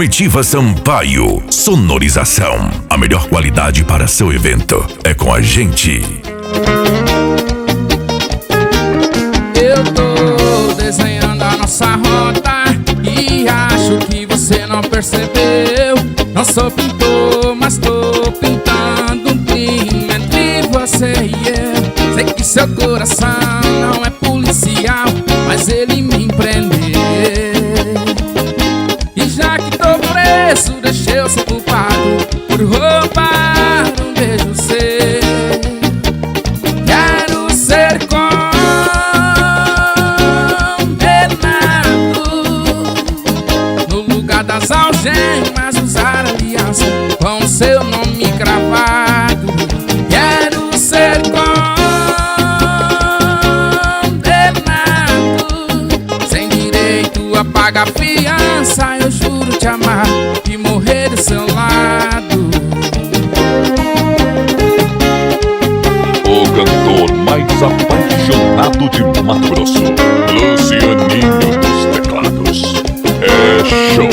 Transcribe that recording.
Comitiva Sampaio. Sonorização. A melhor qualidade para seu evento é com a gente. Eu tô desenhando a nossa rota e acho que você não percebeu. Não sou pintor, mas tô pintando um clima entre você e eu. Sei que seu coração não é policial, mas ele me prendeu. E já que tô preso, deixei eu ser culpado por roubar um beijo seu. Quero ser condenado, no lugar das algemas usar aliança com seu nome cravado. Quero ser condenado, sem direito a pagar fiança. Eu juro te amar e morrer do seu lado. O cantor mais apaixonado de Mato Grosso, Lucianinho dos teclados. É show.